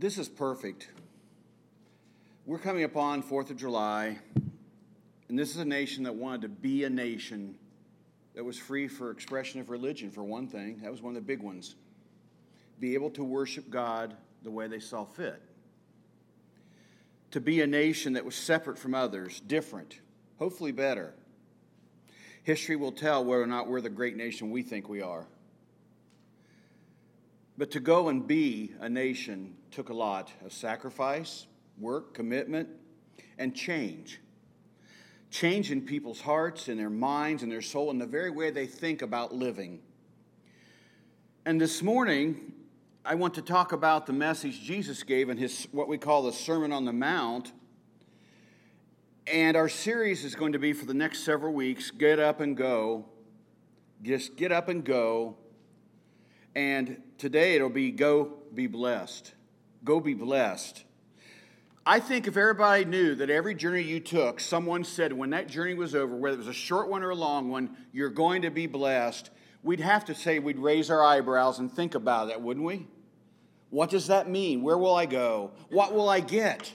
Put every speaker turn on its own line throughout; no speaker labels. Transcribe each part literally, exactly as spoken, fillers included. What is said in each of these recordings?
This is perfect. We're coming upon fourth of July, and this is a nation that wanted to be a nation that was free for expression of religion, for one thing. That was one of the big ones. Be able to worship God the way they saw fit. To be a nation that was separate from others, different, hopefully better. History will tell whether or not we're the great nation we think we are. But to go and be a nation took a lot of sacrifice, work, commitment, and change. Change in people's hearts, in their minds, in their soul, in the very way they think about living. And this morning, I want to talk about the message Jesus gave in his what we call the Sermon on the Mount. And our series is going to be for the next several weeks, Get Up and Go. Just get up and go. And today it'll be Go Be Blessed. Go Be Blessed. I think if everybody knew that every journey you took, someone said when that journey was over, whether it was a short one or a long one, you're going to be blessed, we'd have to say we'd raise our eyebrows and think about that, wouldn't we? What does that mean? Where will I go? What will I get?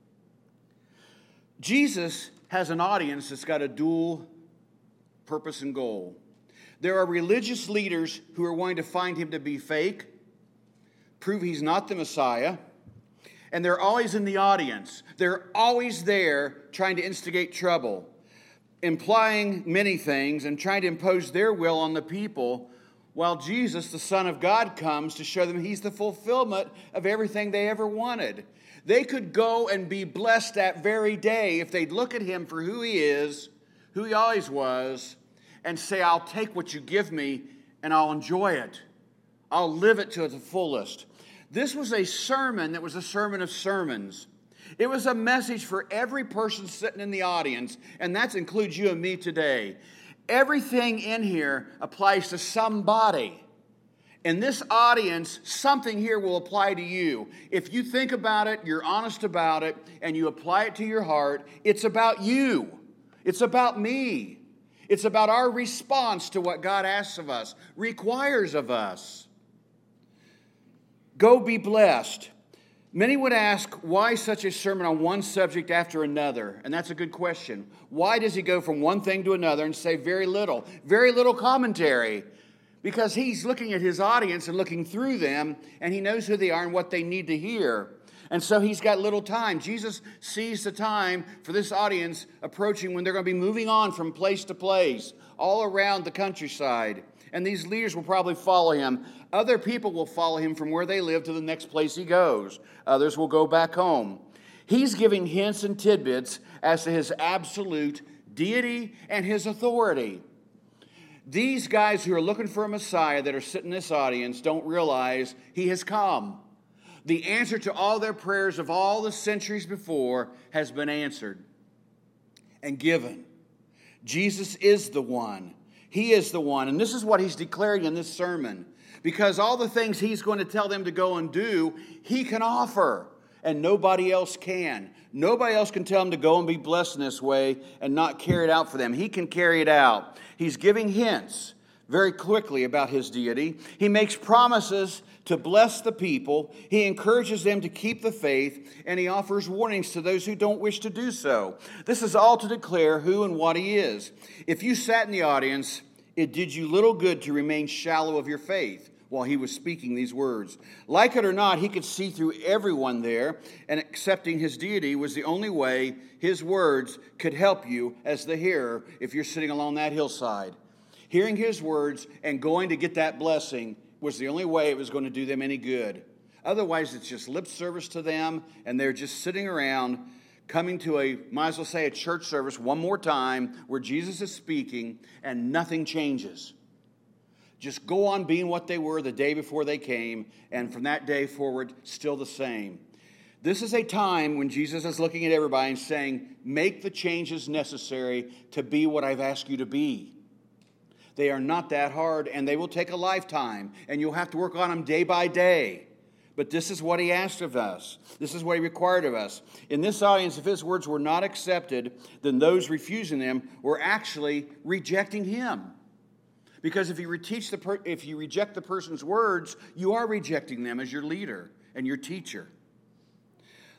Jesus has an audience that's got a dual purpose and goal. There are religious leaders who are wanting to find him to be fake, prove he's not the Messiah, and they're always in the audience. They're always there trying to instigate trouble, implying many things and trying to impose their will on the people, while Jesus, the Son of God, comes to show them he's the fulfillment of everything they ever wanted. They could go and be blessed that very day if they'd look at him for who he is, who he always was, and say, I'll take what you give me and I'll enjoy it. I'll live it to the fullest. This was a sermon that was a sermon of sermons. It was a message for every person sitting in the audience, and that includes you and me today. Everything in here applies to somebody. In this audience, something here will apply to you. If you think about it, you're honest about it, and you apply it to your heart, it's about you. It's about me. It's about our response to what God asks of us, requires of us. Go be blessed. Many would ask, why such a sermon on one subject after another? And that's a good question. Why does he go from one thing to another and say very little? Very little commentary. Because he's looking at his audience and looking through them, and he knows who they are and what they need to hear. And so he's got little time. Jesus sees the time for this audience approaching when they're going to be moving on from place to place, all around the countryside. And these leaders will probably follow him. Other people will follow him from where they live to the next place he goes. Others will go back home. He's giving hints and tidbits as to his absolute deity and his authority. These guys who are looking for a Messiah that are sitting in this audience don't realize he has come. The answer to all their prayers of all the centuries before has been answered and given. Jesus is the one. He is the one. And this is what he's declaring in this sermon. Because all the things he's going to tell them to go and do, he can offer. And nobody else can. Nobody else can tell them to go and be blessed in this way and not carry it out for them. He can carry it out. He's giving hints very quickly about his deity. He makes promises to bless the people. He encourages them to keep the faith, and he offers warnings to those who don't wish to do so. This is all to declare who and what he is. If you sat in the audience, it did you little good to remain shallow of your faith while he was speaking these words. Like it or not, he could see through everyone there, and accepting his deity was the only way his words could help you as the hearer if you're sitting along that hillside. Hearing his words and going to get that blessing was the only way it was going to do them any good. Otherwise, it's just lip service to them, and they're just sitting around coming to a, might as well say, a church service one more time where Jesus is speaking, and nothing changes. Just go on being what they were the day before they came, and from that day forward, still the same. This is a time when Jesus is looking at everybody and saying, make the changes necessary to be what I've asked you to be. They are not that hard, and they will take a lifetime, and you'll have to work on them day by day. But this is what he asked of us. This is what he required of us. In this audience, if his words were not accepted, then those refusing them were actually rejecting him. Because if you, reteach the per- if you reject the person's words, you are rejecting them as your leader and your teacher.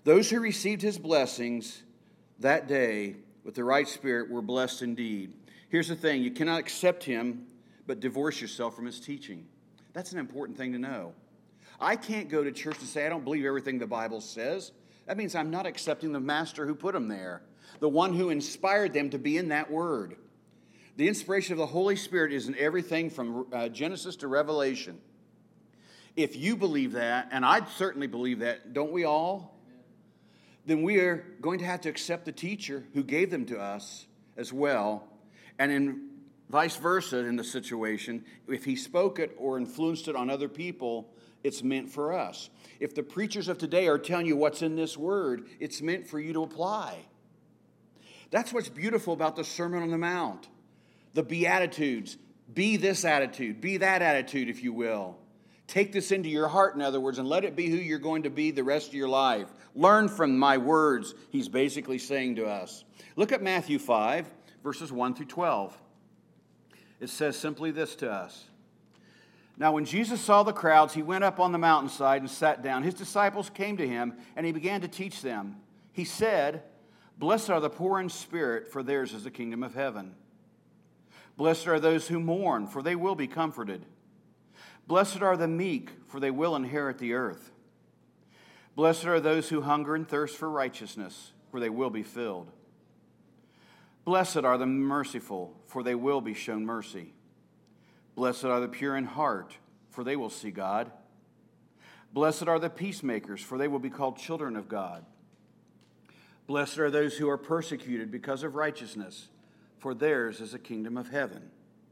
Those who received his blessings that day with the right spirit were blessed indeed. Here's the thing, you cannot accept him but divorce yourself from his teaching. That's an important thing to know. I can't go to church and say I don't believe everything the Bible says. That means I'm not accepting the master who put them there, the one who inspired them to be in that word. The inspiration of the Holy Spirit is in everything from uh, Genesis to Revelation. If you believe that, and I certainly believe that, don't we all? Then we are going to have to accept the teacher who gave them to us as well. And in vice versa in the situation, if he spoke it or influenced it on other people, it's meant for us. If the preachers of today are telling you what's in this word, it's meant for you to apply. That's what's beautiful about the Sermon on the Mount. The Beatitudes. Be this attitude. Be that attitude, if you will. Take this into your heart, in other words, and let it be who you're going to be the rest of your life. Learn from my words, he's basically saying to us. Look at Matthew five, verses one through twelve. It says simply this to us. Now, when Jesus saw the crowds, he went up on the mountainside and sat down. His disciples came to him, and he began to teach them. He said, "Blessed are the poor in spirit, for theirs is the kingdom of heaven. Blessed are those who mourn, for they will be comforted. Blessed are the meek, for they will inherit the earth. Blessed are those who hunger and thirst for righteousness, for they will be filled. Blessed are the merciful, for they will be shown mercy. Blessed are the pure in heart, for they will see God. Blessed are the peacemakers, for they will be called children of God. Blessed are those who are persecuted because of righteousness, for theirs is the kingdom of heaven.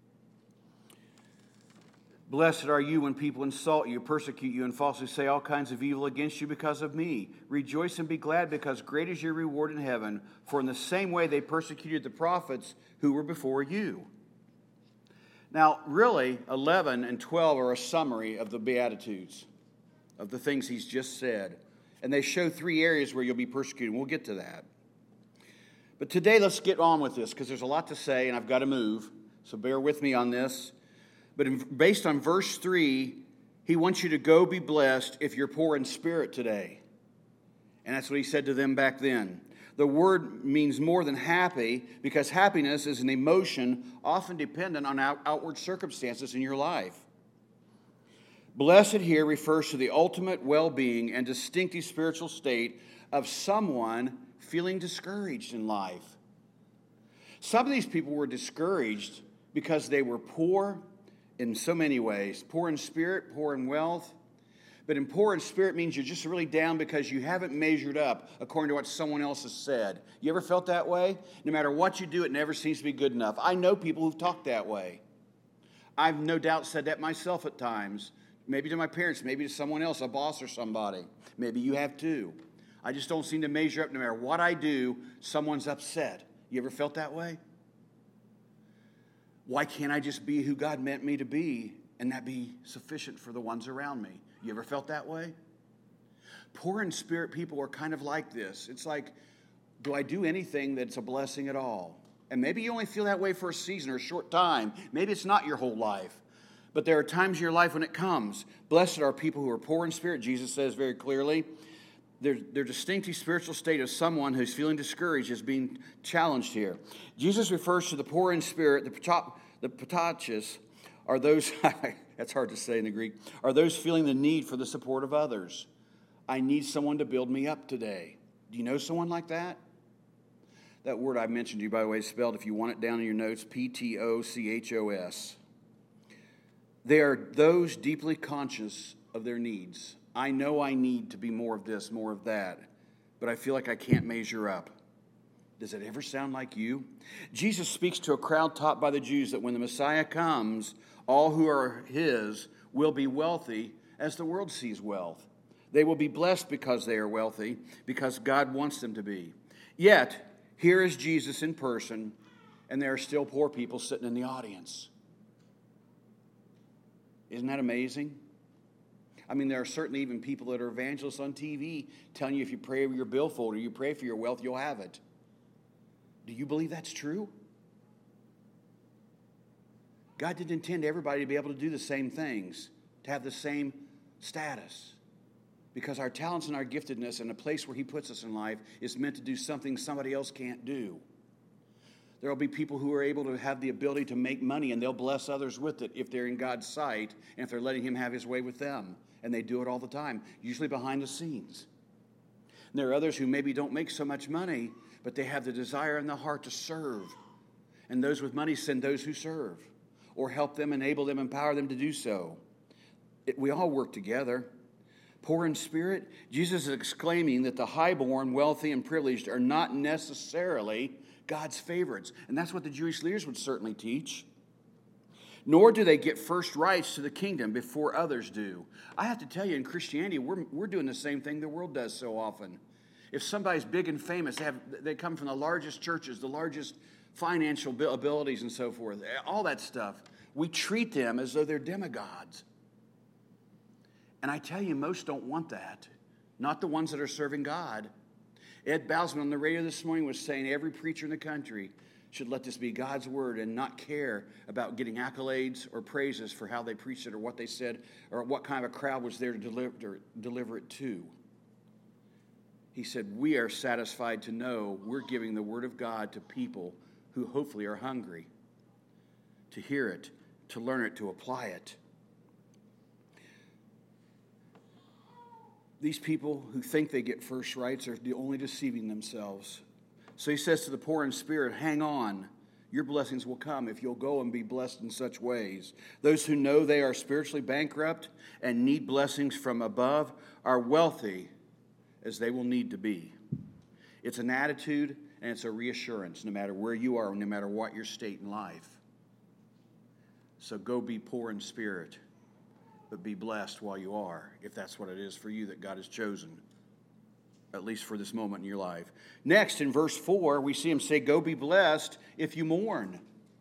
Blessed are you when people insult you, persecute you, and falsely say all kinds of evil against you because of me. Rejoice and be glad, because great is your reward in heaven, for in the same way they persecuted the prophets who were before you." Now, really, eleven and twelve are a summary of the Beatitudes, of the things he's just said. And they show three areas where you'll be persecuted. We'll get to that. But today, let's get on with this, because there's a lot to say, and I've got to move. So bear with me on this. But in, based on verse three, he wants you to go be blessed if you're poor in spirit today. And that's what he said to them back then. The word means more than happy, because happiness is an emotion often dependent on out, outward circumstances in your life. Blessed here refers to the ultimate well-being and distinctive spiritual state of someone feeling discouraged in life. Some of these people were discouraged because they were poor in so many ways. Poor in spirit, poor in wealth. But in poor in spirit means you're just really down because you haven't measured up according to what someone else has said. You ever felt that way? No matter what you do, it never seems to be good enough. I know people who've talked that way. I've no doubt said that myself at times. Maybe to my parents, maybe to someone else, a boss or somebody. Maybe you have too. I just don't seem to measure up. No matter what I do, someone's upset. You ever felt that way? Why can't I just be who God meant me to be and that be sufficient for the ones around me? You ever felt that way? Poor in spirit people are kind of like this. It's like, do I do anything that's a blessing at all? And maybe you only feel that way for a season or a short time. Maybe it's not your whole life. But there are times in your life when it comes. Blessed are people who are poor in spirit, Jesus says very clearly. Their, their distinctive spiritual state of someone who's feeling discouraged is being challenged here. Jesus refers to the poor in spirit, the, patach, the patachis, are those, that's hard to say in the Greek, are those feeling the need for the support of others. I need someone to build me up today. Do you know someone like that? That word I mentioned to you, by the way, is spelled, if you want it down in your notes, P T O C H O S. They are those deeply conscious of their needs. I know I need to be more of this, more of that, but I feel like I can't measure up. Does it ever sound like you? Jesus speaks to a crowd taught by the Jews that when the Messiah comes, all who are his will be wealthy as the world sees wealth. They will be blessed because they are wealthy, because God wants them to be. Yet, here is Jesus in person, and there are still poor people sitting in the audience. Isn't that amazing? I mean, there are certainly even people that are evangelists on T V telling you if you pray over your billfold or you pray for your wealth, you'll have it. Do you believe that's true? God didn't intend everybody to be able to do the same things, to have the same status. Because our talents and our giftedness and the place where he puts us in life is meant to do something somebody else can't do. There will be people who are able to have the ability to make money, and they'll bless others with it if they're in God's sight and if they're letting him have his way with them. And they do it all the time, usually behind the scenes. And there are others who maybe don't make so much money, but they have the desire in the heart to serve. And those with money send those who serve or help them, enable them, empower them to do so. It, we all work together. Poor in spirit, Jesus is exclaiming that the highborn, wealthy, and privileged are not necessarily God's favorites. And that's what the Jewish leaders would certainly teach. Nor do they get first rights to the kingdom before others do. I have to tell you, in Christianity, we're, we're doing the same thing the world does so often. If somebody's big and famous, they, have, they come from the largest churches, the largest financial abilities and so forth, all that stuff. We treat them as though they're demigods. And I tell you, most don't want that. Not the ones that are serving God. Ed Bousman on the radio this morning was saying every preacher in the country should let this be God's word and not care about getting accolades or praises for how they preached it or what they said or what kind of a crowd was there to deliver, deliver it to. He said, we are satisfied to know we're giving the word of God to people who hopefully are hungry to hear it, to learn it, to apply it. These people who think they get first rights are only deceiving themselves. So he says to the poor in spirit, hang on. Your blessings will come if you'll go and be blessed in such ways. Those who know they are spiritually bankrupt and need blessings from above are wealthy as they will need to be. It's an attitude and it's a reassurance no matter where you are, no matter what your state in life. So go be poor in spirit, but be blessed while you are, if that's what it is for you that God has chosen, at least for this moment in your life. Next, in verse four, we see him say, go be blessed if you mourn.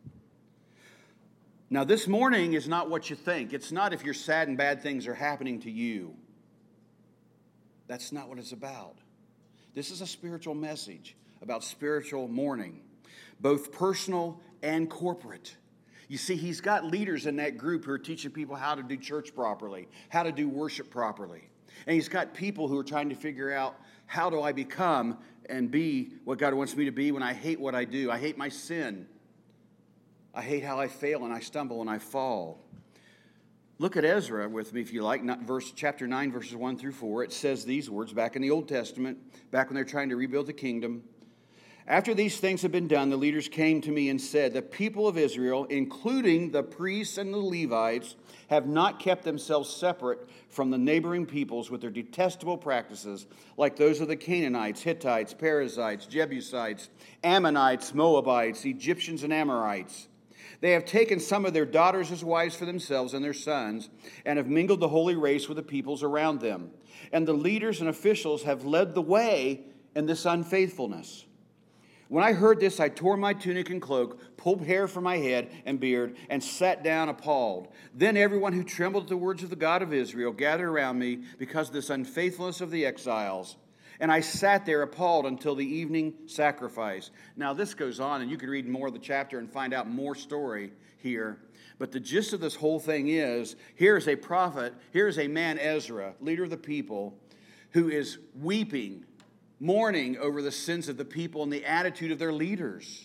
Now, this mourning is not what you think. It's not if you're sad and bad things are happening to you. That's not what it's about. This is a spiritual message about spiritual mourning, both personal and corporate. You see, he's got leaders in that group who are teaching people how to do church properly, how to do worship properly. And he's got people who are trying to figure out, how do I become and be what God wants me to be when I hate what I do? I hate my sin. I hate how I fail and I stumble and I fall. Look at Ezra with me, if you like, not verse, chapter nine, verses one through four. It says these words back in the Old Testament, back when they're trying to rebuild the kingdom. After these things had been done, the leaders came to me and said, the people of Israel, including the priests and the Levites, have not kept themselves separate from the neighboring peoples with their detestable practices, like those of the Canaanites, Hittites, Perizzites, Jebusites, Ammonites, Moabites, Egyptians, and Amorites. They have taken some of their daughters as wives for themselves and their sons, and have mingled the holy race with the peoples around them. And the leaders and officials have led the way in this unfaithfulness. When I heard this, I tore my tunic and cloak, pulled hair from my head and beard, and sat down appalled. Then everyone who trembled at the words of the God of Israel gathered around me because of this unfaithfulness of the exiles. And I sat there appalled until the evening sacrifice. Now this goes on, and you can read more of the chapter and find out more story here. But the gist of this whole thing is, here is a prophet, here is a man, Ezra, leader of the people, who is weeping, mourning over the sins of the people and the attitude of their leaders.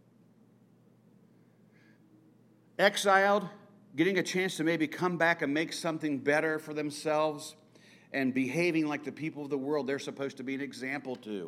Exiled, getting a chance to maybe come back and make something better for themselves, and behaving like the people of the world they're supposed to be an example to.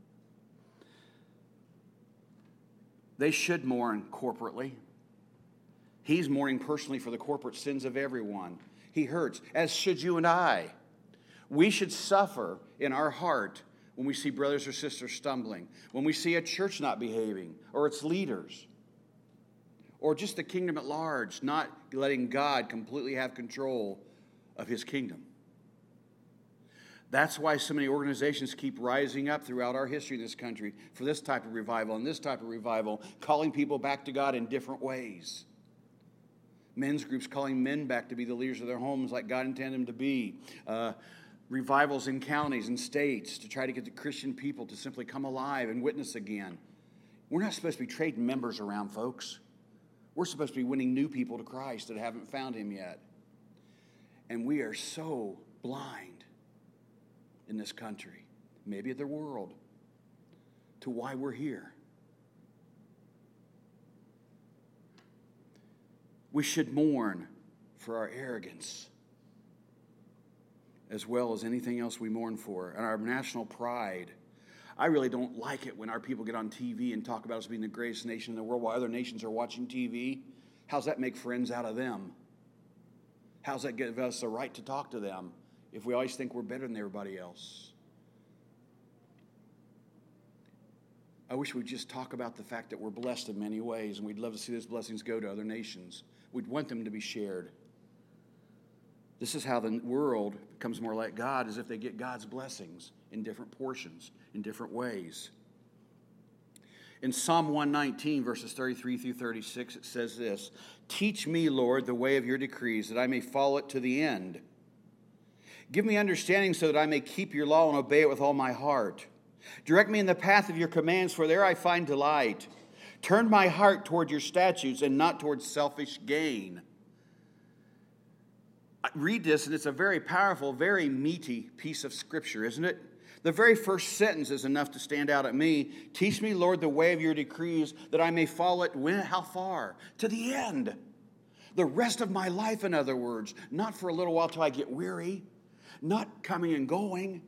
They should mourn corporately. He's mourning personally for the corporate sins of everyone. He hurts, as should you and I. We should suffer in our heart when we see brothers or sisters stumbling, when we see a church not behaving, or its leaders, or just the kingdom at large, not letting God completely have control of his kingdom. That's why so many organizations keep rising up throughout our history in this country for this type of revival and this type of revival, calling people back to God in different ways. Men's groups calling men back to be the leaders of their homes like God intended them to be. Uh, revivals in counties and states to try to get the Christian people to simply come alive and witness again. We're not supposed to be trading members around, folks. We're supposed to be winning new people to Christ that haven't found him yet. And we are so blind in this country, maybe the world, to why we're here. We should mourn for our arrogance as well as anything else we mourn for, and our national pride. I really don't like it when our people get on T V and talk about us being the greatest nation in the world while other nations are watching T V. How's that make friends out of them? How's that give us the right to talk to them if we always think we're better than everybody else? I wish we'd just talk about the fact that we're blessed in many ways, and we'd love to see those blessings go to other nations. We'd want them to be shared. This is how the world becomes more like God, as if they get God's blessings in different portions, in different ways. In Psalm one nineteen, verses thirty-three through thirty-six, it says this: "Teach me, Lord, the way of your decrees, that I may follow it to the end. Give me understanding so that I may keep your law and obey it with all my heart. Direct me in the path of your commands, for there I find delight. Turn my heart toward your statutes and not toward selfish gain." I read this, and it's a very powerful, very meaty piece of scripture, isn't it? The very first sentence is enough to stand out at me. Teach me, Lord, the way of your decrees, that I may follow it. When? How far? To the end. The rest of my life, in other words. Not for a little while till I get weary. Not coming and going.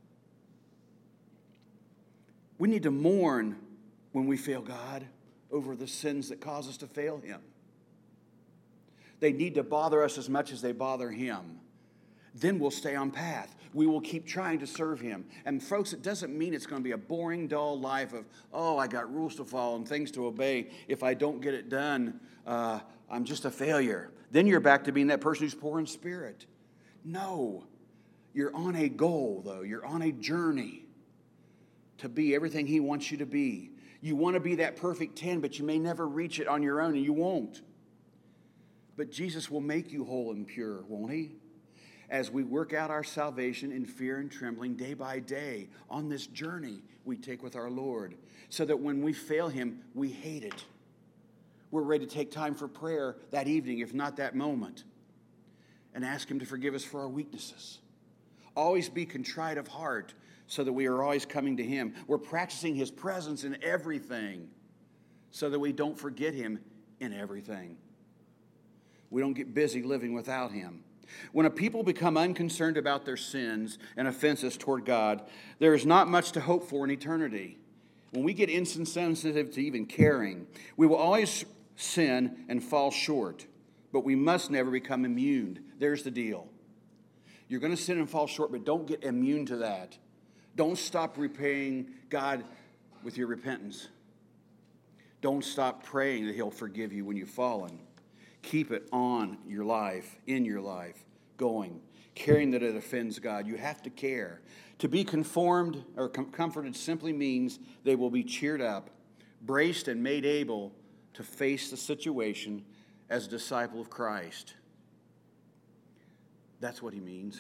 We need to mourn when we fail God over the sins that cause us to fail Him. They need to bother us as much as they bother Him. Then we'll stay on path. We will keep trying to serve Him. And folks, it doesn't mean it's going to be a boring, dull life of, oh, I got rules to follow and things to obey. If I don't get it done, uh, I'm just a failure. Then you're back to being that person who's poor in spirit. No. You're on a goal, though. You're on a journey to be everything He wants you to be. You want to be that perfect ten, but you may never reach it on your own, and you won't. But Jesus will make you whole and pure, won't He? As we work out our salvation in fear and trembling day by day on this journey we take with our Lord, so that when we fail Him, we hate it. We're ready to take time for prayer that evening, if not that moment, and ask Him to forgive us for our weaknesses. Always be contrite of heart so that we are always coming to Him. We're practicing His presence in everything so that we don't forget Him in everything. We don't get busy living without Him. When a people become unconcerned about their sins and offenses toward God, there is not much to hope for in eternity. When we get insensitive to even caring, we will always sin and fall short, but we must never become immune. There's the deal. You're going to sin and fall short, but don't get immune to that. Don't stop repaying God with your repentance. Don't stop praying that He'll forgive you when you've fallen. Keep it on your life, in your life, going, caring that it offends God. You have to care. To be conformed or com- comforted simply means they will be cheered up, braced, and made able to face the situation as a disciple of Christ. That's what He means.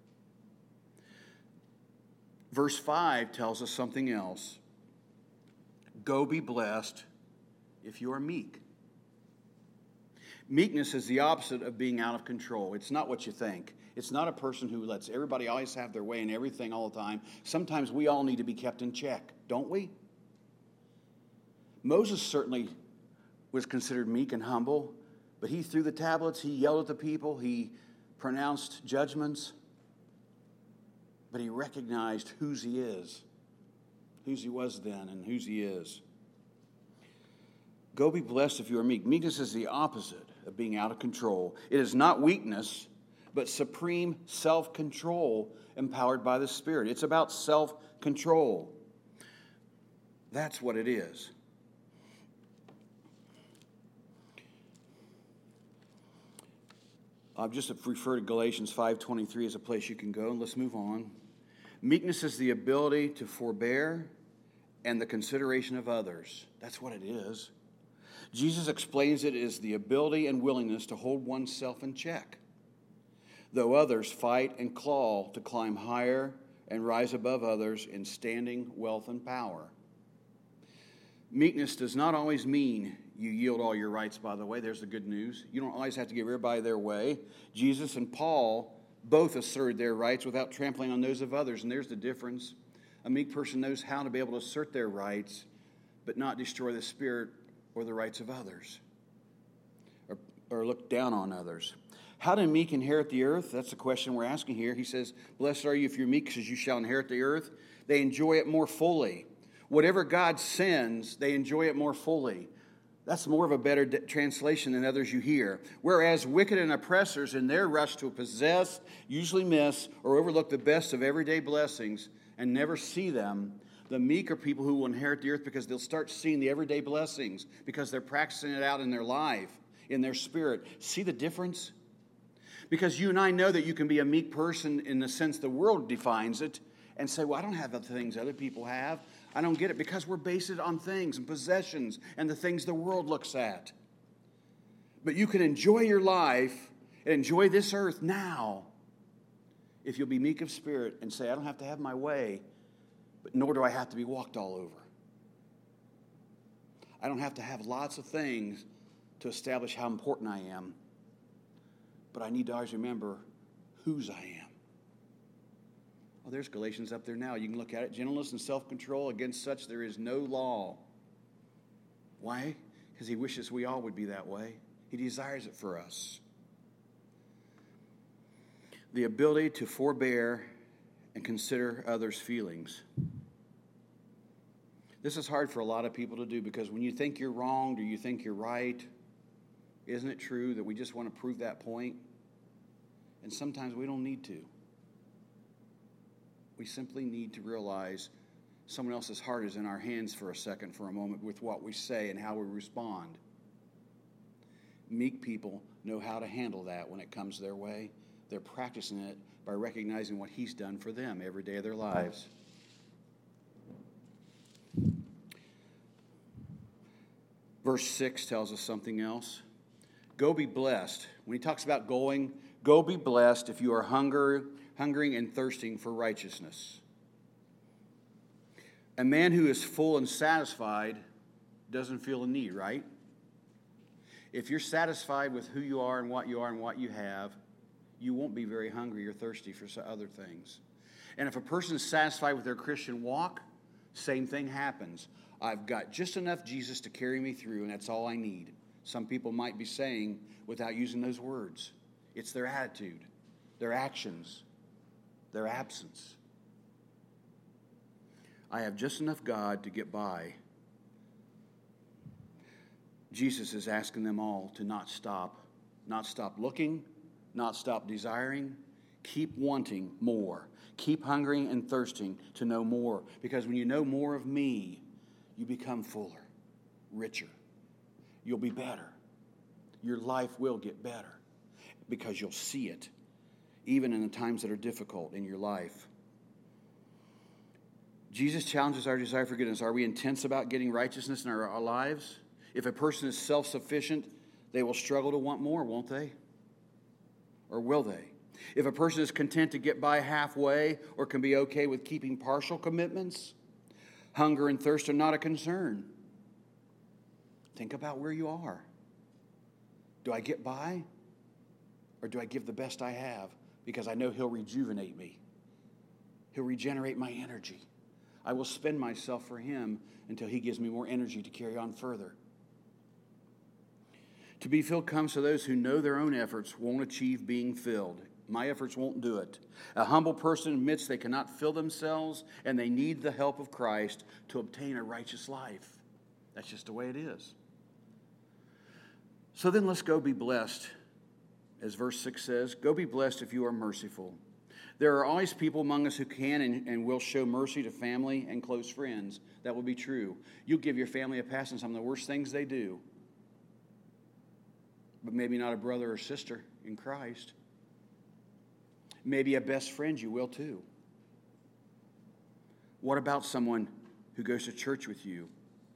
Verse five tells us something else. Go be blessed if you are meek. Meekness is the opposite of being out of control. It's not what you think. It's not a person who lets everybody always have their way in everything all the time. Sometimes we all need to be kept in check, don't we? Moses certainly was considered meek and humble, but he threw the tablets, he yelled at the people, he pronounced judgments, but he recognized whose he is, whose he was then and whose he is. Go be blessed if you are meek. Meekness is the opposite of being out of control. It is not weakness, but supreme self-control empowered by the Spirit. It's about self-control. That's what it is. I'll just refer to Galatians five twenty-three as a place you can go, and let's move on. Meekness is the ability to forbear and the consideration of others. That's what it is. Jesus explains it as the ability and willingness to hold oneself in check, though others fight and claw to climb higher and rise above others in standing, wealth, and power. Meekness does not always mean you yield all your rights, by the way. There's the good news. You don't always have to give everybody their way. Jesus and Paul Both asserted their rights without trampling on those of others, and there's the difference. A meek person knows how to be able to assert their rights, but not destroy the spirit or the rights of others, or, or look down on others. How do meek inherit the earth? That's the question we're asking here. He says, blessed are you if you're meek, because you shall inherit the earth. They enjoy it more fully. Whatever God sends, they enjoy it more fully. That's more of a better de- translation than others you hear. Whereas wicked and oppressors in their rush to possess usually miss or overlook the best of everyday blessings and never see them. The meek are people who will inherit the earth because they'll start seeing the everyday blessings because they're practicing it out in their life, in their spirit. See the difference? Because you and I know that you can be a meek person in the sense the world defines it and say, well, I don't have the things other people have. I don't get it, because we're based it on things and possessions and the things the world looks at. But you can enjoy your life and enjoy this earth now if you'll be meek of spirit and say, I don't have to have my way, but nor do I have to be walked all over. I don't have to have lots of things to establish how important I am, but I need to always remember whose I am. Oh, there's Galatians up there now. You can look at it. Gentleness and self-control, against such there is no law. Why? Because he wishes we all would be that way. He desires it for us. The ability to forbear and consider others' feelings. This is hard for a lot of people to do, because when you think you're wrong or you think you're right, isn't it true that we just want to prove that point? And sometimes we don't need to. We simply need to realize someone else's heart is in our hands for a second, for a moment, with what we say and how we respond. Meek people know how to handle that when it comes their way. They're practicing it by recognizing what he's done for them every day of their lives. Verse six tells us something else. Go be blessed. When he talks about going, go be blessed if you are hungry, hungering and thirsting for righteousness. A man who is full and satisfied doesn't feel a need, right? If you're satisfied with who you are and what you are and what you have, you won't be very hungry or thirsty for other things. And if a person is satisfied with their Christian walk, same thing happens. I've got just enough Jesus to carry me through, and that's all I need. Some people might be saying, without using those words, it's their attitude, their actions, their absence. I have just enough God to get by. Jesus is asking them all to not stop, not stop looking, not stop desiring. Keep wanting more. Keep hungering and thirsting to know more. Because when you know more of me, you become fuller, richer. You'll be better. Your life will get better because you'll see it, even in the times that are difficult in your life. Jesus challenges our desire for goodness. Are we intense about getting righteousness in our, our lives? If a person is self-sufficient, they will struggle to want more, won't they? Or will they? If a person is content to get by halfway or can be okay with keeping partial commitments, hunger and thirst are not a concern. Think about where you are. Do I get by? Or do I give the best I have? Because I know he'll rejuvenate me. He'll regenerate my energy. I will spend myself for him until he gives me more energy to carry on further. To be filled comes to those who know their own efforts won't achieve being filled. My efforts won't do it. A humble person admits they cannot fill themselves and they need the help of Christ to obtain a righteous life. That's just the way it is. So then let's go be blessed. As verse six says, go be blessed if you are merciful. There are always people among us who can and, and will show mercy to family and close friends. That will be true. You'll give your family a pass on some of the worst things they do. But maybe not a brother or sister in Christ. Maybe a best friend you will too. What about someone who goes to church with you?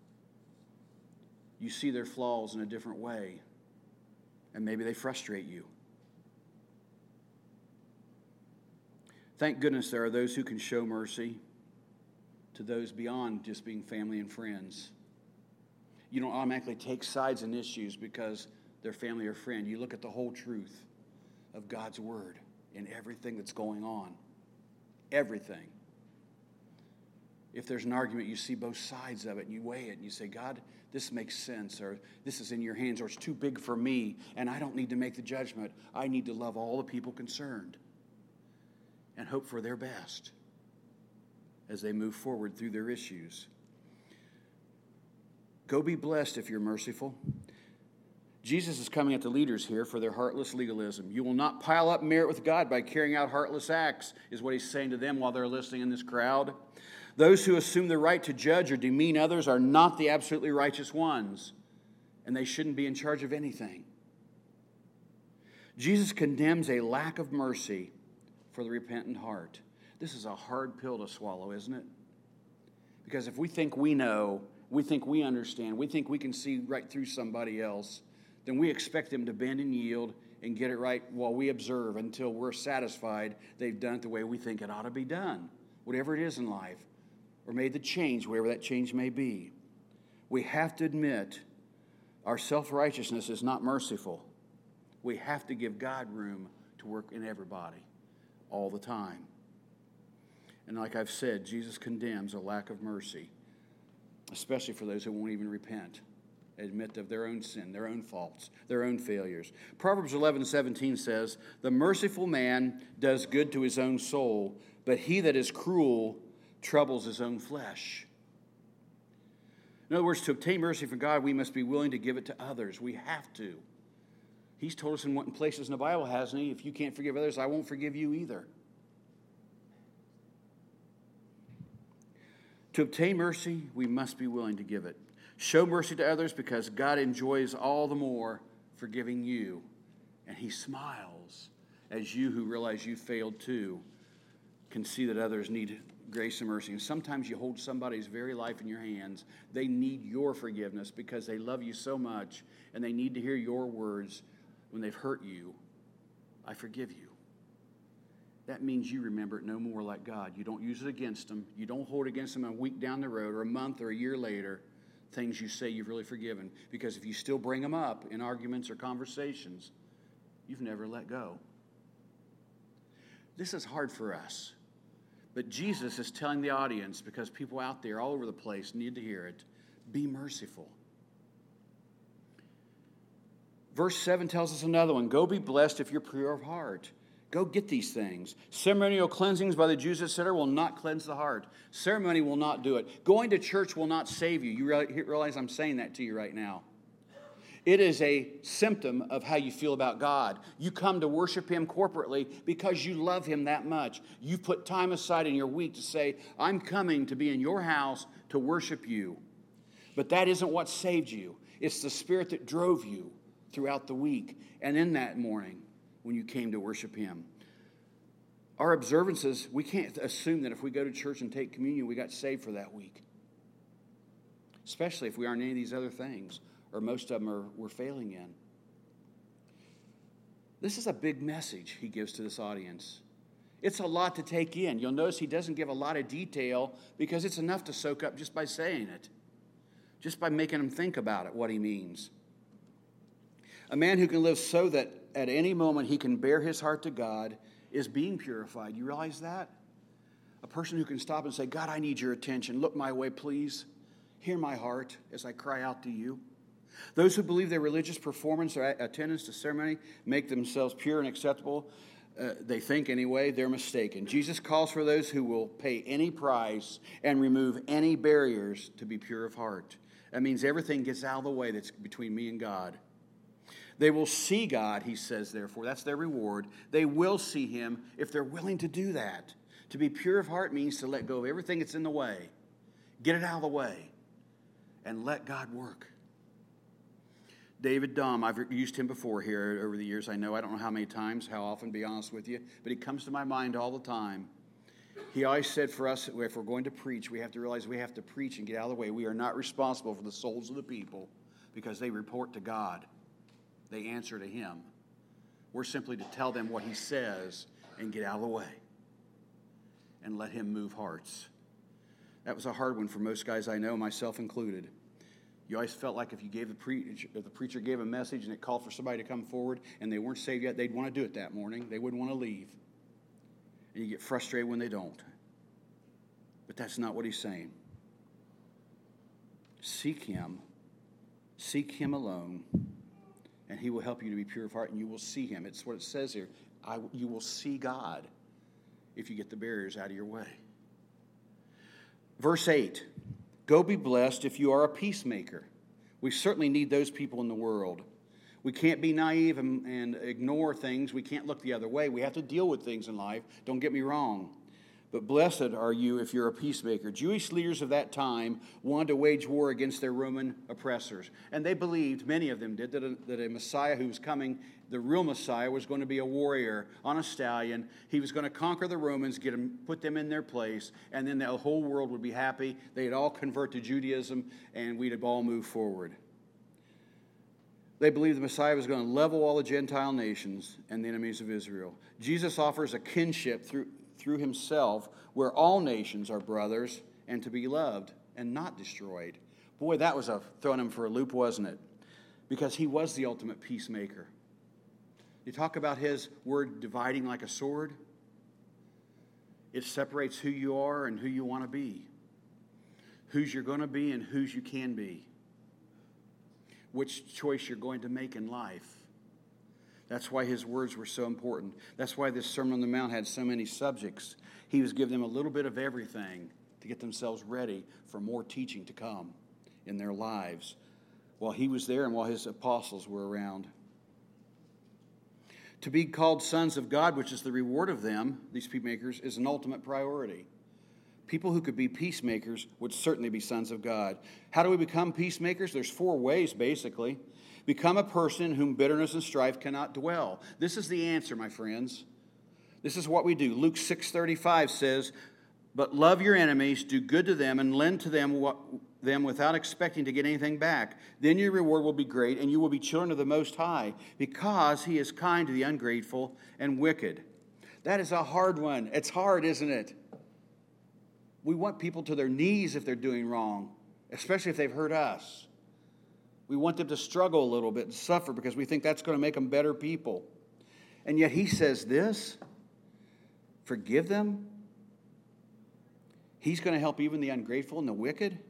You see their flaws in a different way, and maybe they frustrate you. Thank goodness there are those who can show mercy to those beyond just being family and friends. You don't automatically take sides in issues because they're family or friend. You look at the whole truth of God's word. in everything that's going on. Everything. If there's an argument, you see both sides of it, and you weigh it, and you say, God, this makes sense, or this is in your hands, or it's too big for me, and I don't need to make the judgment. I need to love all the people concerned and hope for their best as they move forward through their issues. Go be blessed if you're merciful. Jesus is coming at the leaders here for their heartless legalism. You will not pile up merit with God by carrying out heartless acts, is what he's saying to them while they're listening in this crowd. Those who assume the right to judge or demean others are not the absolutely righteous ones, and they shouldn't be in charge of anything. Jesus condemns a lack of mercy for the repentant heart. This is a hard pill to swallow, isn't it? Because if we think we know, we think we understand, we think we can see right through somebody else, then we expect them to bend and yield and get it right while we observe until we're satisfied they've done it the way we think it ought to be done, whatever it is in life, or made the change, wherever that change may be. We have to admit our self-righteousness is not merciful. We have to give God room to work in everybody all the time. And like I've said, Jesus condemns a lack of mercy, especially for those who won't even repent, admit of their own sin, their own faults, their own failures. Proverbs eleven seventeen says, "The merciful man does good to his own soul, but he that is cruel troubles his own flesh." In other words, to obtain mercy from God, we must be willing to give it to others. We have to. He's told us in what places in the Bible, hasn't he? If you can't forgive others, I won't forgive you either. To obtain mercy, we must be willing to give it. Show mercy to others because God enjoys all the more forgiving you. And he smiles as you who realize you failed too can see that others need grace and mercy. And sometimes you hold somebody's very life in your hands. They need your forgiveness because they love you so much, and they need to hear your words when they've hurt you. I forgive you. That means you remember it no more like God. You don't use it against them. You don't hold it against them a week down the road or a month or a year later, things you say you've really forgiven. Because if you still bring them up in arguments or conversations, you've never let go. This is hard for us. But Jesus is telling the audience, because people out there all over the place need to hear it, be merciful. Verse seven tells us another one. Go be blessed if you're pure of heart. Go get these things. Ceremonial cleansings by the Jews, et cetera, will not cleanse the heart. Ceremony will not do it. Going to church will not save you. You realize I'm saying that to you right now. It is a symptom of how you feel about God. You come to worship him corporately because you love him that much. You've put time aside in your week to say, I'm coming to be in your house to worship you. But that isn't what saved you. It's the Spirit that drove you throughout the week and in that morning when you came to worship him. Our observances, we can't assume that if we go to church and take communion, we got saved for that week. Especially if we aren't any of these other things, or most of them are we're failing in. This is a big message he gives to this audience. It's a lot to take in. You'll notice he doesn't give a lot of detail because it's enough to soak up just by saying it, just by making them think about it, what he means. A man who can live so that at any moment he can bear his heart to God is being purified. You realize that? A person who can stop and say, God, I need your attention. Look my way, please. Hear my heart as I cry out to you. Those who believe their religious performance or attendance to ceremony make themselves pure and acceptable, uh, they think anyway, they're mistaken. Jesus calls for those who will pay any price and remove any barriers to be pure of heart. That means everything gets out of the way that's between me and God. They will see God, he says, therefore. That's their reward. They will see him if they're willing to do that. To be pure of heart means to let go of everything that's in the way. Get it out of the way. And let God work. David Dahm, I've used him before here over the years. I know, I don't know how many times, how often, to be honest with you. But he comes to my mind all the time. He always said for us, if we're going to preach, we have to realize we have to preach and get out of the way. We are not responsible for the souls of the people because they report to God. They answer to him. We're simply to tell them what he says and get out of the way and let him move hearts. That was a hard one for most guys I know, myself included. You always felt like if you gave the preacher, if the preacher gave a message and it called for somebody to come forward and they weren't saved yet, they'd want to do it that morning. They wouldn't want to leave. And you get frustrated when they don't. But that's not what he's saying. Seek him. Seek him alone. And he will help you to be pure of heart, and you will see him. It's what it says here. I, you will see God if you get the barriers out of your way. Verse eight. Go be blessed if you are a peacemaker. We certainly need those people in the world. We can't be naive and, and ignore things. We can't look the other way. We have to deal with things in life. Don't get me wrong. But blessed are you if you're a peacemaker. Jewish leaders of that time wanted to wage war against their Roman oppressors. And they believed, many of them did, that a, that a Messiah who was coming, the real Messiah, was going to be a warrior on a stallion. He was going to conquer the Romans, get them, put them in their place, and then the whole world would be happy. They'd all convert to Judaism, and we'd all move forward. They believed the Messiah was going to level all the Gentile nations and the enemies of Israel. Jesus offers a kinship through through himself, where all nations are brothers and to be loved and not destroyed. Boy, that was a throwing him for a loop, wasn't it? Because he was the ultimate peacemaker. You talk about his word dividing like a sword. It separates who you are and who you want to be. Whose you're going to be and whose you can be. Which choice you're going to make in life. That's why his words were so important. That's why this Sermon on the Mount had so many subjects. He was giving them a little bit of everything to get themselves ready for more teaching to come in their lives while he was there and while his apostles were around. To be called sons of God, which is the reward of them, these peacemakers, is an ultimate priority. People who could be peacemakers would certainly be sons of God. How do we become peacemakers? There's four ways, basically. Become a person in whom bitterness and strife cannot dwell. This is the answer, my friends. This is what we do. Luke six thirty-five says, but love your enemies, do good to them, and lend to them what, them without expecting to get anything back. Then your reward will be great, and you will be children of the Most High, because he is kind to the ungrateful and wicked. That is a hard one. It's hard, isn't it? We want people to their knees if they're doing wrong, especially if they've hurt us. We want them to struggle a little bit and suffer because we think that's going to make them better people. And yet he says this, forgive them. He's going to help even the ungrateful and the wicked.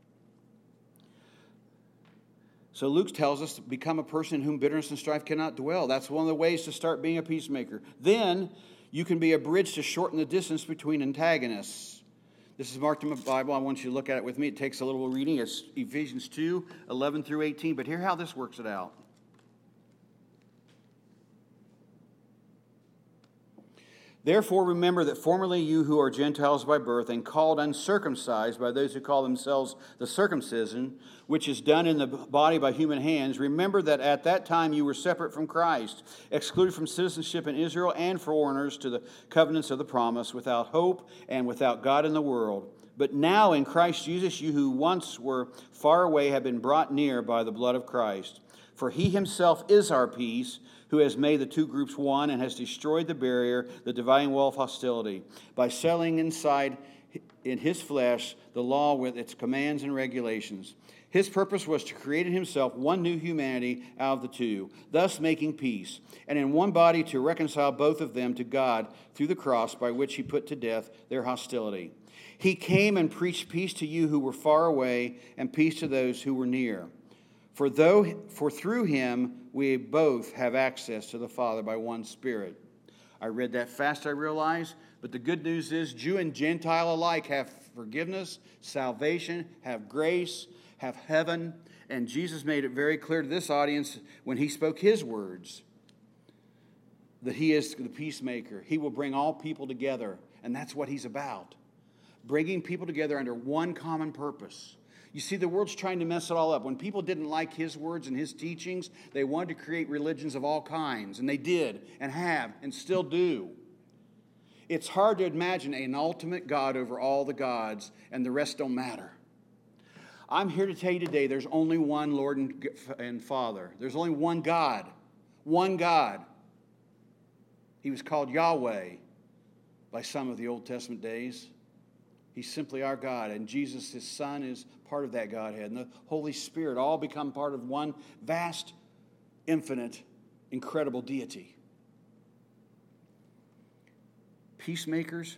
So Luke tells us to become a person in whom bitterness and strife cannot dwell. That's one of the ways to start being a peacemaker. Then you can be a bridge to shorten the distance between antagonists. This is marked in my Bible. I want you to look at it with me. It takes a little reading. It's Ephesians two, eleven through eighteen. But hear how this works it out. Therefore, remember that formerly you who are Gentiles by birth and called uncircumcised by those who call themselves the circumcision, which is done in the body by human hands, remember that at that time you were separate from Christ, excluded from citizenship in Israel and foreigners to the covenants of the promise, without hope and without God in the world. But now in Christ Jesus, you who once were far away have been brought near by the blood of Christ. For he himself is our peace, who has made the two groups one and has destroyed the barrier, the dividing wall of hostility, by settling inside in his flesh the law with its commands and regulations. His purpose was to create in himself one new humanity out of the two, thus making peace, and in one body to reconcile both of them to God through the cross, by which he put to death their hostility. He came and preached peace to you who were far away, and peace to those who were near. For though, for through him we both have access to the Father by one Spirit. I read that fast, I realize, but the good news is Jew and Gentile alike have forgiveness, salvation, have grace, have heaven, and Jesus made it very clear to this audience when he spoke his words that he is the peacemaker. He will bring all people together, and that's what he's about, bringing people together under one common purpose. You see, the world's trying to mess it all up. When people didn't like his words and his teachings, they wanted to create religions of all kinds. And they did, and have, and still do. It's hard to imagine an ultimate God over all the gods, and the rest don't matter. I'm here to tell you today, there's only one Lord and Father. There's only one God. One God. He was called Yahweh by some of the Old Testament days. He's simply our God, and Jesus, his Son, is part of that Godhead. And the Holy Spirit all become part of one vast, infinite, incredible deity. Peacemakers,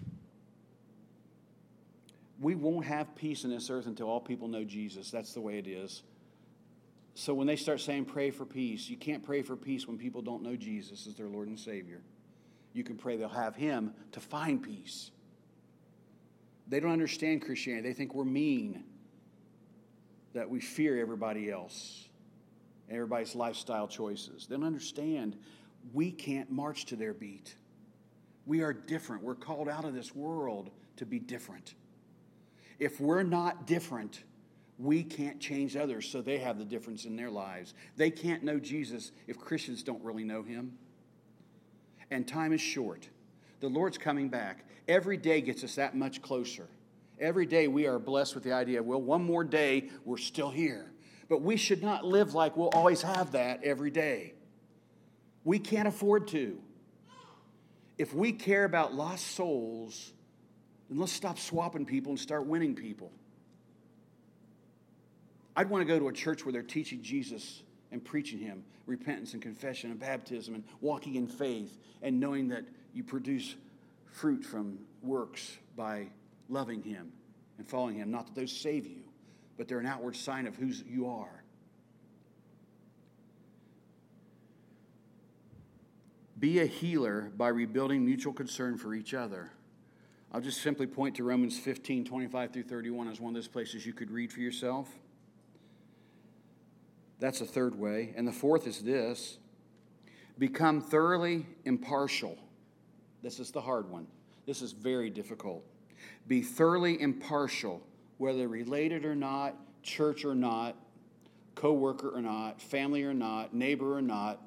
we won't have peace in this earth until all people know Jesus. That's the way it is. So when they start saying pray for peace, you can't pray for peace when people don't know Jesus as their Lord and Savior. You can pray they'll have him to find peace. They don't understand Christianity. They think we're mean, that we fear everybody else, everybody's lifestyle choices. They don't understand we can't march to their beat. We are different. We're called out of this world to be different. If we're not different, we can't change others so they have the difference in their lives. They can't know Jesus if Christians don't really know him. And time is short. The Lord's coming back. Every day gets us that much closer. Every day we are blessed with the idea, well, one more day, we're still here. But we should not live like we'll always have that every day. We can't afford to. If we care about lost souls, then let's stop swapping people and start winning people. I'd want to go to a church where they're teaching Jesus and preaching him, repentance and confession and baptism and walking in faith and knowing that you produce fruit from works by loving him and following him. Not that those save you, but they're an outward sign of who you are. Be a healer by rebuilding mutual concern for each other. I'll just simply point to Romans fifteen, twenty-five through thirty-one as one of those places you could read for yourself. That's the third way. And the fourth is this: become thoroughly impartial. This is the hard one. This is very difficult. Be thoroughly impartial, whether related or not, church or not, co-worker or not, family or not, neighbor or not.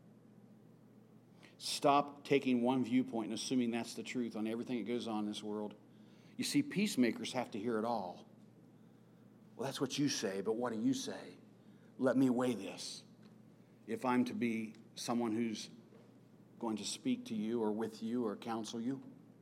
Stop taking one viewpoint and assuming that's the truth on everything that goes on in this world. You see, peacemakers have to hear it all. Well, that's what you say, but what do you say? Let me weigh this. If I'm to be someone who's going to speak to you or with you or counsel you,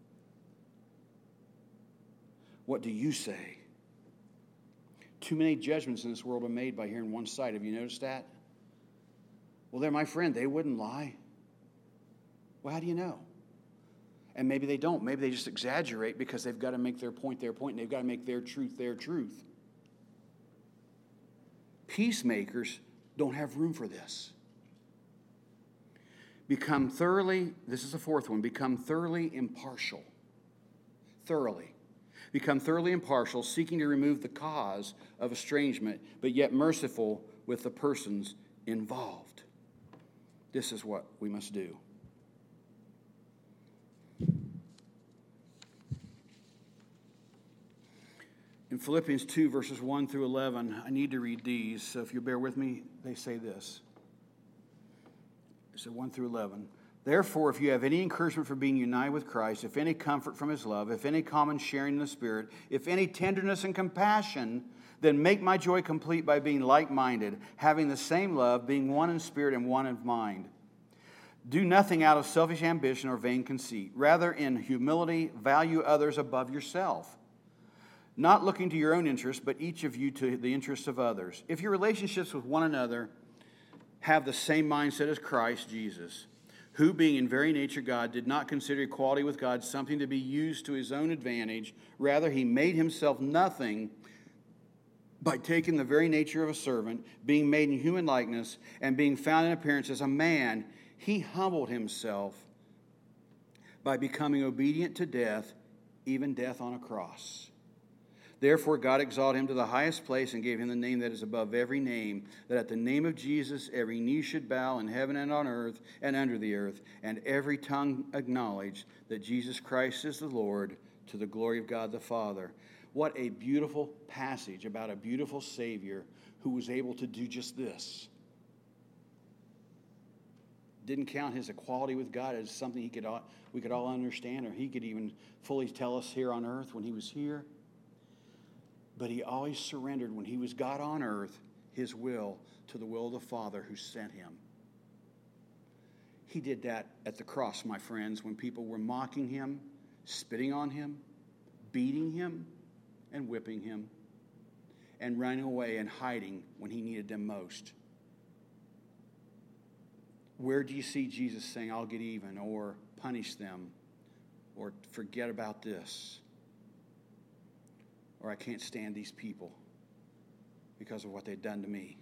what do you say? Too many judgments in this world are made by hearing one side. Have you noticed that? Well, they're my friend. They wouldn't lie. Well, how do you know? And maybe they don't. Maybe they just exaggerate because they've got to make their point their point, and they've got to make their truth their truth. Peacemakers don't have room for this. Become thoroughly, this is the fourth one, become thoroughly impartial. Thoroughly. Become thoroughly impartial, seeking to remove the cause of estrangement, but yet merciful with the persons involved. This is what we must do. In Philippians two, verses one through eleven, I need to read these, so if you bear with me, they say this. So one through eleven. Therefore, if you have any encouragement for being united with Christ, if any comfort from his love, if any common sharing in the Spirit, if any tenderness and compassion, then make my joy complete by being like-minded, having the same love, being one in spirit and one in mind. Do nothing out of selfish ambition or vain conceit. Rather, in humility, value others above yourself, not looking to your own interests, but each of you to the interests of others. If your relationships with one another have the same mindset as Christ Jesus, who, being in very nature God, did not consider equality with God something to be used to his own advantage. Rather, he made himself nothing by taking the very nature of a servant, being made in human likeness, and being found in appearance as a man, he humbled himself by becoming obedient to death, even death on a cross. Therefore, God exalted him to the highest place and gave him the name that is above every name, that at the name of Jesus every knee should bow in heaven and on earth and under the earth, and every tongue acknowledge that Jesus Christ is the Lord, to the glory of God the Father. What a beautiful passage about a beautiful Savior who was able to do just this. Didn't count his equality with God as something he could all, we could all understand, or he could even fully tell us here on earth when he was here. But he always surrendered, when he was God on earth, his will to the will of the Father who sent him. He did that at the cross, my friends, when people were mocking him, spitting on him, beating him and whipping him and running away and hiding when he needed them most. Where do you see Jesus saying, I'll get even, or punish them, or forget about this, or I can't stand these people because of what they've done to me?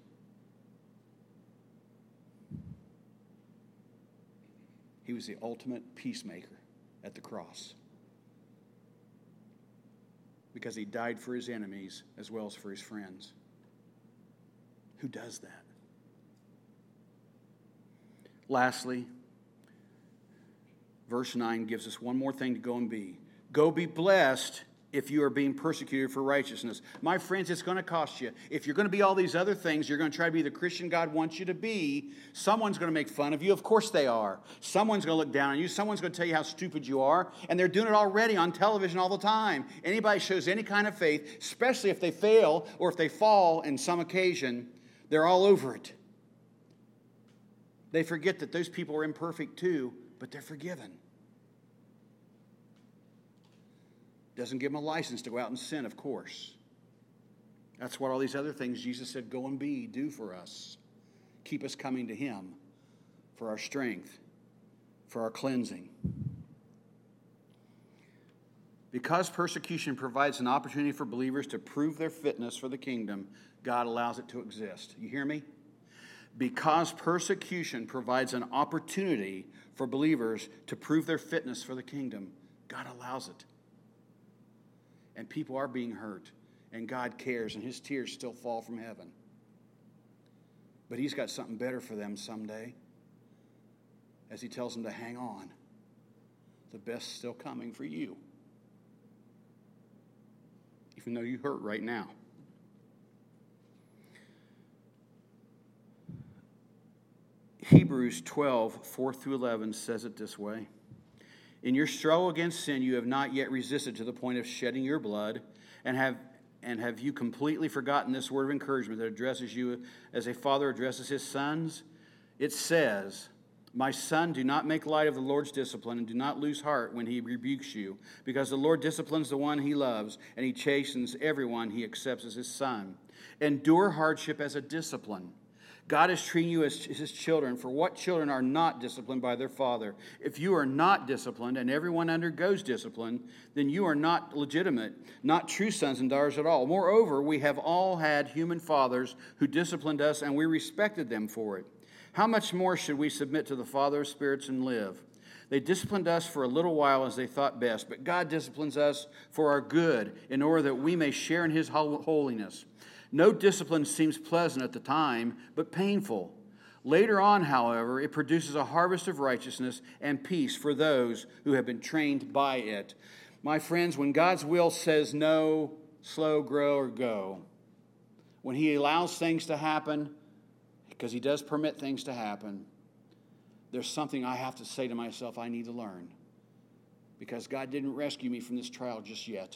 He was the ultimate peacemaker at the cross, because he died for his enemies as well as for his friends. Who does that? Lastly, verse nine gives us one more thing to go and be. Go be blessed if you are being persecuted for righteousness. My friends, it's going to cost you. If you're going to be all these other things, you're going to try to be the Christian God wants you to be, someone's going to make fun of you. Of course they are. Someone's going to look down on you. Someone's going to tell you how stupid you are. And they're doing it already on television all the time. Anybody shows any kind of faith, especially if they fail or if they fall in some occasion, they're all over it. They forget that those people are imperfect too, but they're forgiven. Doesn't give them a license to go out and sin, of course. That's what all these other things Jesus said, go and be, do for us. Keep us coming to him for our strength, for our cleansing. Because persecution provides an opportunity for believers to prove their fitness for the kingdom, God allows it to exist. You hear me? Because persecution provides an opportunity for believers to prove their fitness for the kingdom, God allows it. And people are being hurt, and God cares, and his tears still fall from heaven. But he's got something better for them someday, as he tells them to hang on. The best's still coming for you, even though you hurt right now. Hebrews twelve, four through eleven says it this way. In your struggle against sin, you have not yet resisted to the point of shedding your blood, and have and have you completely forgotten this word of encouragement that addresses you as a father addresses his sons? It says, my son, do not make light of the Lord's discipline, and do not lose heart when he rebukes you, because the Lord disciplines the one he loves, and he chastens everyone he accepts as his son. Endure hardship as a discipline. God is treating you as his children, for what children are not disciplined by their father? If you are not disciplined, and everyone undergoes discipline, then you are not legitimate, not true sons and daughters at all. Moreover, we have all had human fathers who disciplined us, and we respected them for it. How much more should we submit to the Father of spirits and live? They disciplined us for a little while as they thought best, but God disciplines us for our good, in order that we may share in his holiness. No discipline seems pleasant at the time, but painful. Later on, however, it produces a harvest of righteousness and peace for those who have been trained by it. My friends, when God's will says no, slow, grow, or go, when he allows things to happen, because he does permit things to happen, there's something I have to say to myself I need to learn. Because God didn't rescue me from this trial just yet.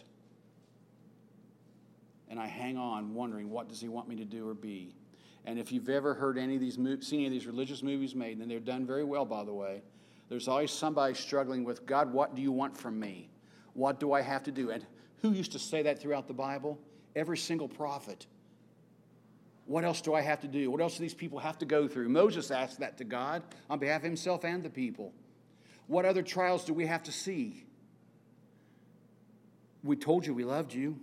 And I hang on wondering, what does he want me to do or be? And if you've ever heard any of these, seen any of these religious movies made, and they're done very well, by the way, there's always somebody struggling with, God, what do you want from me? What do I have to do? And who used to say that throughout the Bible? Every single prophet. What else do I have to do? What else do these people have to go through? Moses asked that to God on behalf of himself and the people. What other trials do we have to see? We told you we loved you.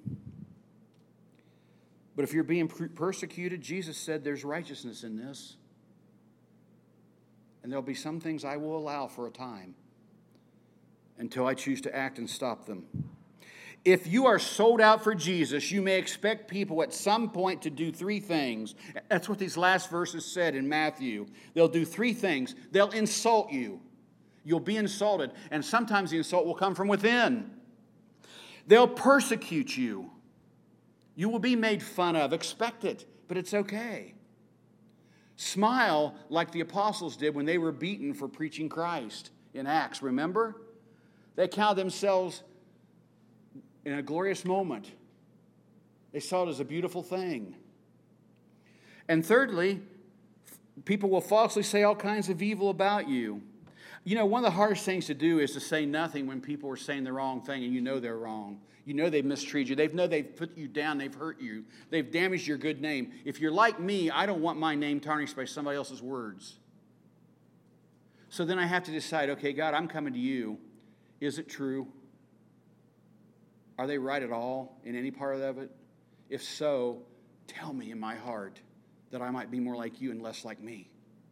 But if you're being persecuted, Jesus said there's righteousness in this. And there'll be some things I will allow for a time until I choose to act and stop them. If you are sold out for Jesus, you may expect people at some point to do three things. That's what these last verses said in Matthew. They'll do three things. They'll insult you. You'll be insulted. And sometimes the insult will come from within. They'll persecute you. You will be made fun of. Expect it, but it's okay. Smile like the apostles did when they were beaten for preaching Christ in Acts. Remember? They counted themselves in a glorious moment. They saw it as a beautiful thing. And thirdly, people will falsely say all kinds of evil about you. You know, one of the hardest things to do is to say nothing when people are saying the wrong thing and you know they're wrong. You know they've mistreated you. They know they've put you down. They've hurt you. They've damaged your good name. If you're like me, I don't want my name tarnished by somebody else's words. So then I have to decide, okay, God, I'm coming to you. Is it true? Are they right at all in any part of it? If so, tell me in my heart that I might be more like you and less like me.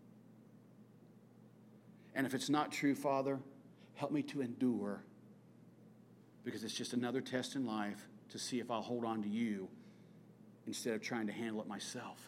And if it's not true, Father, help me to endure, because it's just another test in life to see if I'll hold on to you instead of trying to handle it myself.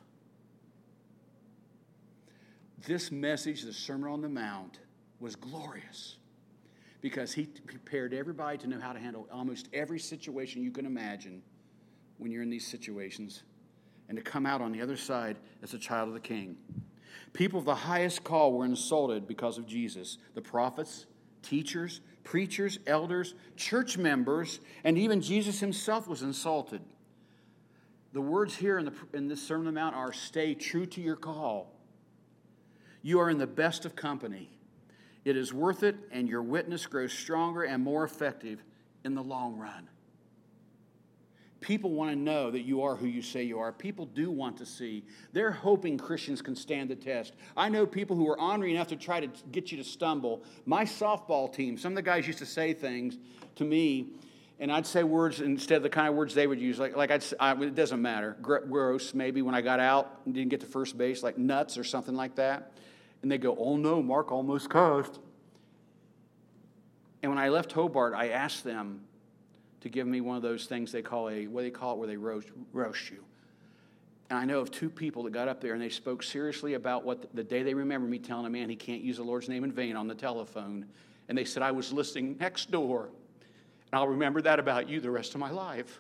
This message, the Sermon on the Mount, was glorious because he prepared everybody to know how to handle almost every situation you can imagine when you're in these situations, and to come out on the other side as a child of the King. People of the highest call were insulted because of Jesus. The prophets, teachers, preachers, elders, church members, and even Jesus himself was insulted. The words here in, the, in this Sermon on the Mount are, stay true to your call. You are in the best of company. It is worth it, and your witness grows stronger and more effective in the long run. People want to know that you are who you say you are. People do want to see. They're hoping Christians can stand the test. I know people who are ornery enough to try to get you to stumble. My softball team, some of the guys used to say things to me, and I'd say words instead of the kind of words they would use. Like, like I'd, I, it doesn't matter. Gross, maybe, when I got out and didn't get to first base, like nuts or something like that. And they go, oh no, Mark almost cussed. And when I left Hobart, I asked them to give me one of those things they call a, what do they call it, where they roast, roast you. And I know of two people that got up there and they spoke seriously about what the, the day they remember me telling a man he can't use the Lord's name in vain on the telephone. And they said, I was listening next door. And I'll remember that about you the rest of my life.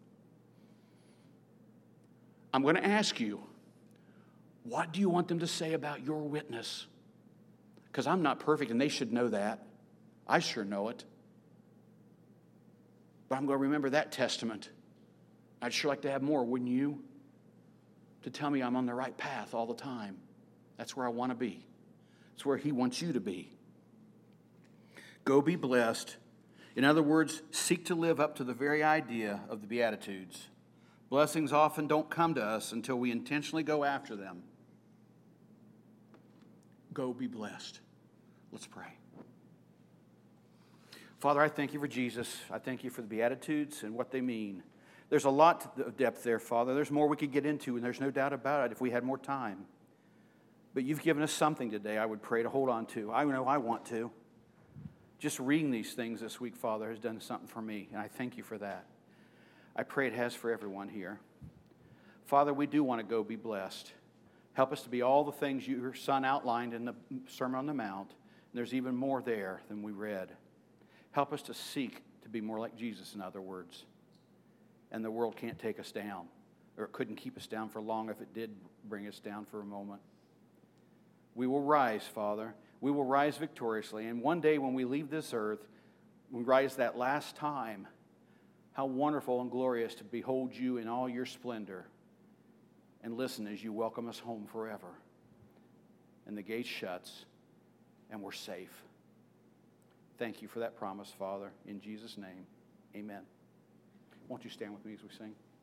I'm going to ask you, what do you want them to say about your witness? Because I'm not perfect and they should know that. I sure know it. But I'm going to remember that testament. I'd sure like to have more, wouldn't you? To tell me I'm on the right path all the time. That's where I want to be. It's where he wants you to be. Go be blessed. In other words, seek to live up to the very idea of the Beatitudes. Blessings often don't come to us until we intentionally go after them. Go be blessed. Let's pray. Father, I thank you for Jesus. I thank you for the Beatitudes and what they mean. There's a lot of depth there, Father. There's more we could get into, and there's no doubt about it if we had more time. But you've given us something today, I would pray, to hold on to. I know I want to. Just reading these things this week, Father, has done something for me, and I thank you for that. I pray it has for everyone here. Father, we do want to go be blessed. Help us to be all the things your Son outlined in the Sermon on the Mount. And there's even more there than we read. Help us to seek to be more like Jesus, in other words. And the world can't take us down, or it couldn't keep us down for long if it did bring us down for a moment. We will rise, Father. We will rise victoriously. And one day when we leave this earth, we rise that last time. How wonderful and glorious to behold you in all your splendor and listen as you welcome us home forever. And the gate shuts and we're safe. Thank you for that promise, Father. In Jesus' name, amen. Won't you stand with me as we sing?